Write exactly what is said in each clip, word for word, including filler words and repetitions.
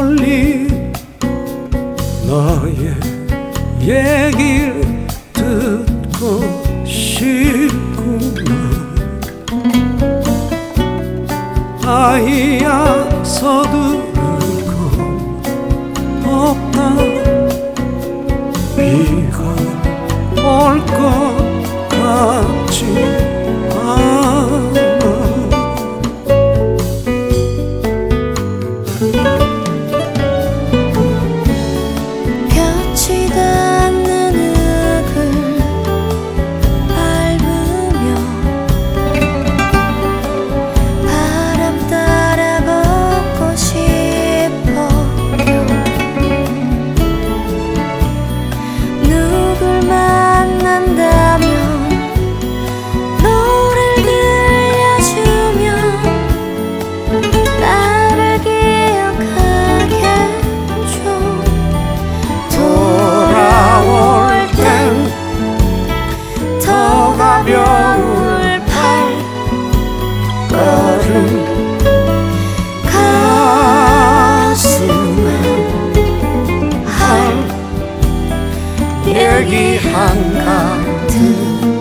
멀리 너의 얘길 듣고 싶구나. 아이야 서두를 건 없다. 비가 올 것 같지 않아. 볕이 닿는 흙을 밟으며 바람 따라 걷고 싶어요. 누굴 만난다면 노래를 들려주며 나를 기억하게 해줘. 돌아올 땐 더 가벼울 발걸음 가슴에 할 얘기 한가득.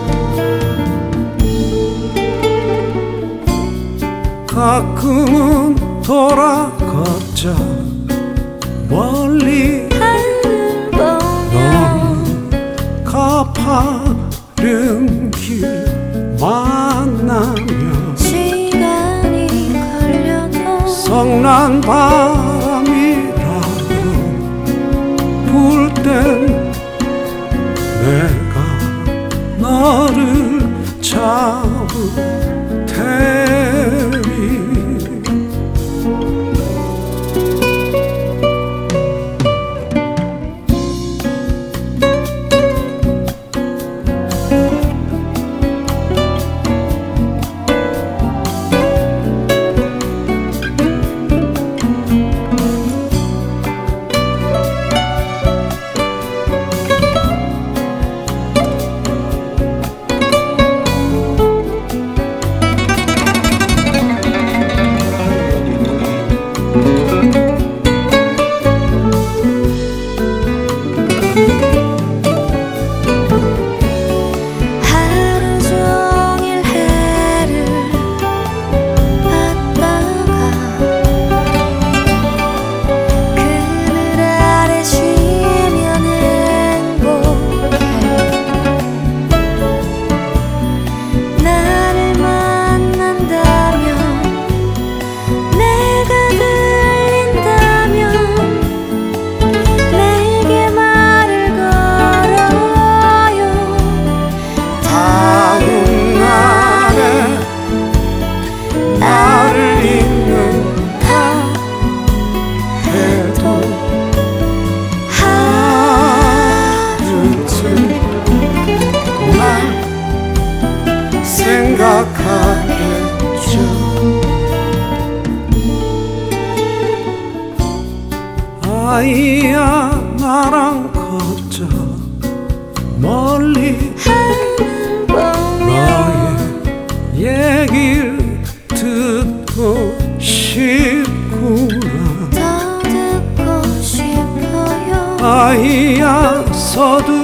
가끔은 돌아가자 멀리. 하늘 보며 가파른 길 만나며 시간이 걸려도 성난 바람이라도 불 땐 내가 너를 잡을 테니. 하루 종일 해를 봤다가 그늘 아래 쉬면 행복해. 나를 만난다면 내가 들린다면 내게 말을 걸어요. 다음 날에 나를 잊는다 해도 하루쯤 날 생각하겠죠. 아이야 나랑 걷자 멀리. 하늘 보며 너의 얘길 듣고 싶구나. 더 듣고 싶어요. 아이야 서두